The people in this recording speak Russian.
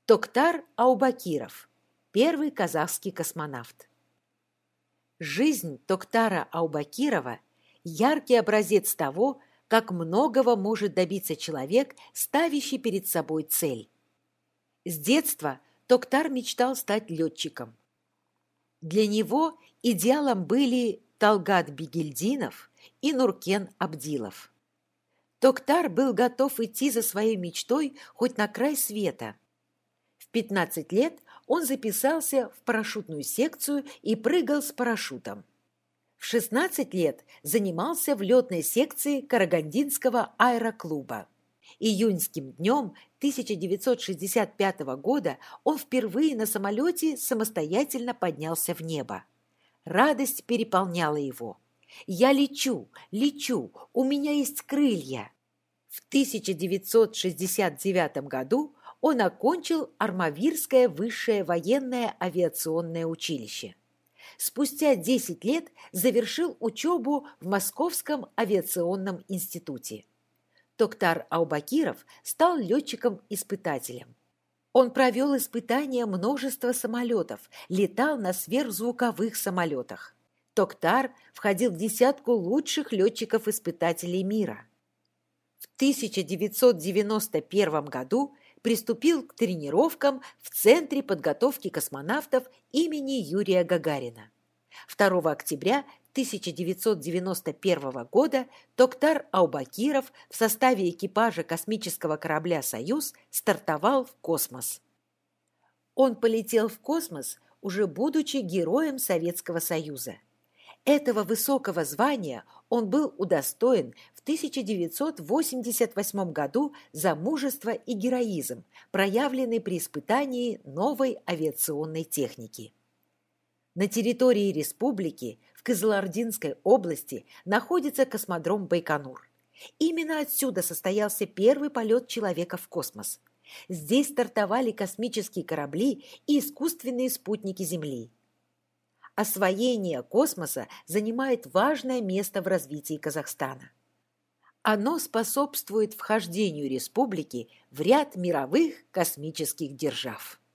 Токтар Аубакиров, первый казахский космонавт. Жизнь Токтара Аубакирова – яркий образец того, как многого может добиться человек, ставящий перед собой цель. С детства Токтар мечтал стать летчиком. Для него идеалом были Талгат Бигельдинов и Нуркен Абдилов. Токтар был готов идти за своей мечтой хоть на край света. В 15 лет он записался в парашютную секцию и прыгал с парашютом. В 16 лет занимался в летной секции Карагандинского аэроклуба. Июньским днем 1965 года он впервые на самолете самостоятельно поднялся в небо. Радость переполняла его. «Я лечу, лечу, у меня есть крылья!» В 1969 году он окончил Армавирское высшее военное авиационное училище. Спустя 10 лет завершил учебу в Московском авиационном институте. Токтар Аубакиров стал летчиком-испытателем. Он провел испытания множества самолетов, летал на сверхзвуковых самолетах. Токтар входил в десятку лучших летчиков-испытателей мира. В 1991 году приступил к тренировкам в Центре подготовки космонавтов имени Юрия Гагарина. 2 октября 1991 года Токтар Аубакиров в составе экипажа космического корабля «Союз» стартовал в космос. Он полетел в космос, уже будучи героем Советского Союза. Этого высокого звания он был удостоен в 1988 году за мужество и героизм, проявленный при испытании новой авиационной техники. На территории республики в Кызылординской области находится космодром Байконур. Именно отсюда состоялся первый полет человека в космос. Здесь стартовали космические корабли и искусственные спутники Земли. Освоение космоса занимает важное место в развитии Казахстана. Оно способствует вхождению республики в ряд мировых космических держав.